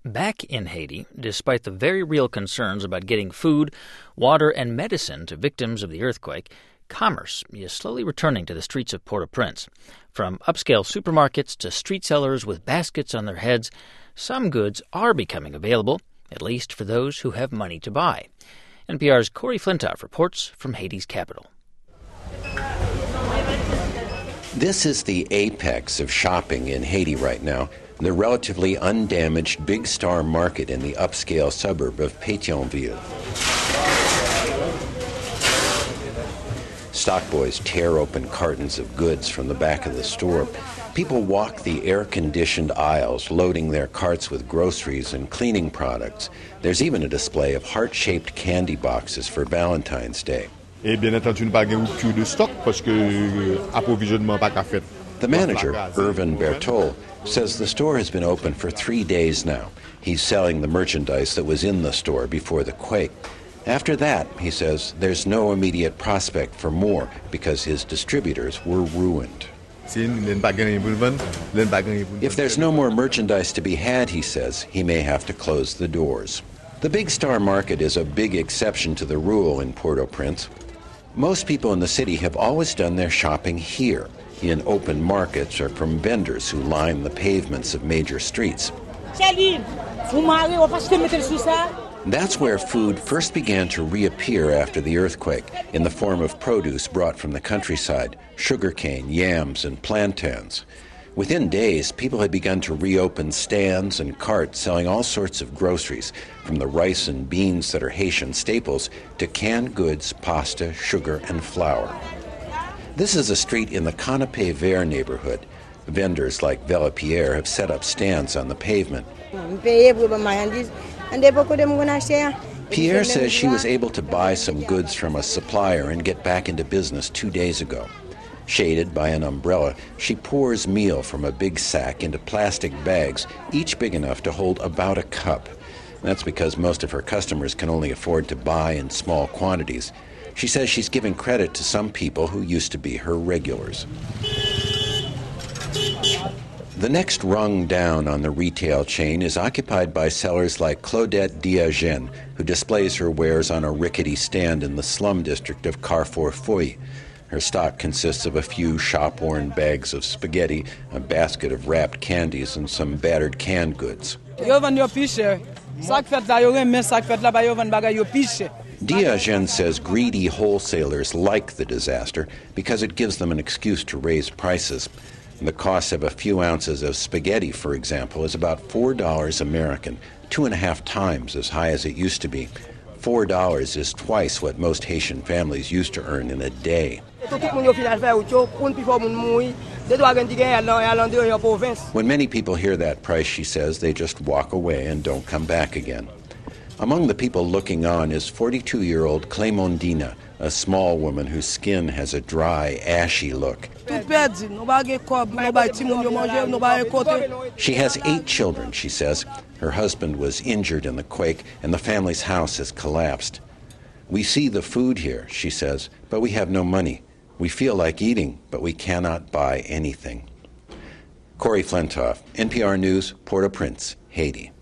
Back in Haiti, despite the very real concerns about getting food, water, and medicine to victims of the earthquake, commerce is slowly returning to the streets of Port-au-Prince. From upscale supermarkets to street sellers with baskets on their heads, some goods are becoming available, at least for those who have money to buy. NPR's Corey Flintoff reports from Haiti's capital. This is the apex of shopping in Haiti right now, the relatively undamaged Big Star Market in the upscale suburb of Pétionville. Stockboys tear open cartons of goods from the back of the store. People walk the air-conditioned aisles, loading their carts with groceries and cleaning products. There's even a display of heart-shaped candy boxes for Valentine's Day. Et bien entendu, nous pas de rupture de stock parce que approvisionnement pas fait. The manager, Irvin Bertol, says the store has been open for 3 days now. He's selling the merchandise that was in the store before the quake. After that, he says, there's no immediate prospect for more because his distributors were ruined. If there's no more merchandise to be had, he says, he may have to close the doors. The Big Star Market is a big exception to the rule in Port-au-Prince. Most people in the city have always done their shopping here, in open markets or from vendors who line the pavements of major streets. That's where food first began to reappear after the earthquake, in the form of produce brought from the countryside, sugarcane, yams, and plantains. Within days, people had begun to reopen stands and carts selling all sorts of groceries, from the rice and beans that are Haitian staples to canned goods, pasta, sugar, and flour. This is a street in the Canapé Vert neighborhood. Vendors like Vellepierre have set up stands on the pavement. Pierre says she was able to buy some goods from a supplier and get back into business 2 days ago. Shaded by an umbrella, she pours meal from a big sack into plastic bags, each big enough to hold about a cup. That's because most of her customers can only afford to buy in small quantities. She says she's giving credit to some people who used to be her regulars. The next rung down on the retail chain is occupied by sellers like Claudette Diagen, who displays her wares on a rickety stand in the slum district of Carrefour Feuille. Her stock consists of a few shop-worn bags of spaghetti, a basket of wrapped candies, and some battered canned goods. Diagen says greedy wholesalers like the disaster because it gives them an excuse to raise prices. The cost of a few ounces of spaghetti, for example, is about $4 American, 2.5 times as high as it used to be. $4 is twice what most Haitian families used to earn in a day. When many people hear that price, she says, they just walk away and don't come back again. Among the people looking on is 42-year-old Clémondina, a small woman whose skin has a dry, ashy look. She has 8 children, she says. Her husband was injured in the quake, and the family's house has collapsed. We see the food here, she says, but we have no money. We feel like eating, but we cannot buy anything. Corey Flintoff, NPR News, Port-au-Prince, Haiti.